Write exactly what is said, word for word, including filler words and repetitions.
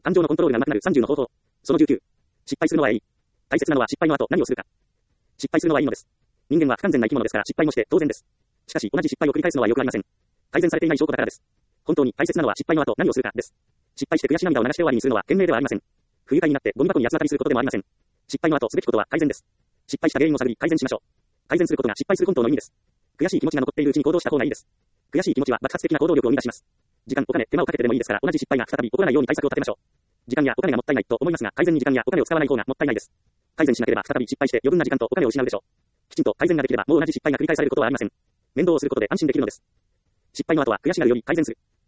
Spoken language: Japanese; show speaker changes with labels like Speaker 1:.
Speaker 1: 感情のコントロールが上手くなるさんじゅうの方法。そのじゅうきゅう。失敗するのはいい。大切なのは失敗の後何をするか。失敗するのはいいのです。人間は不完全な生き物ですから失敗もして当然です。しかし同じ失敗を繰り返すのは良くありません。改善されていない証拠だからです。本当に大切なのは失敗の後何をするかです。失敗して悔し涙を流して終わりにするのは賢明ではありません。不愉快になってゴミ箱に八つ当たりすることでもありません。失敗の後すべきことは改善です。失敗した原因を探り改善しましょう。改善することが失敗する本当の意味です。悔しい気持ちが残っているうちに行動した方がいいです。悔しい気持ちは爆発的な行動力を生み出します。時間、お金、手間をかけてでもいいですから同じ失敗が再び起こらないように対策を立てましょう。時間やお金がもったいないと思いますが改善に時間やお金を使わない方がもったいないです。改善しなければ再び失敗して余分な時間とお金を失うでしょう。きちんと改善ができればもう同じ失敗が繰り返されることはありません。面倒をすることで安心できるのです。失敗の後は悔しがるより改善する。